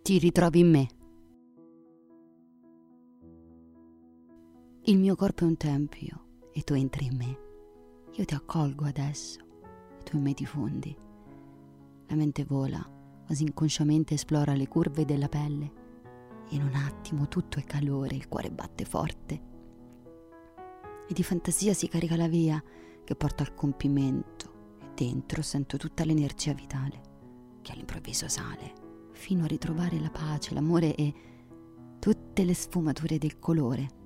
ti ritrovi in me. Il mio corpo è un tempio e tu entri in me. Io ti accolgo adesso e tu in me ti fondi. La mente vola, quasi inconsciamente esplora le curve della pelle. In un attimo tutto è calore, il cuore batte forte. E di fantasia si carica la via che porta al compimento. E dentro sento tutta l'energia vitale che all'improvviso sale, fino a ritrovare la pace, l'amore e tutte le sfumature del colore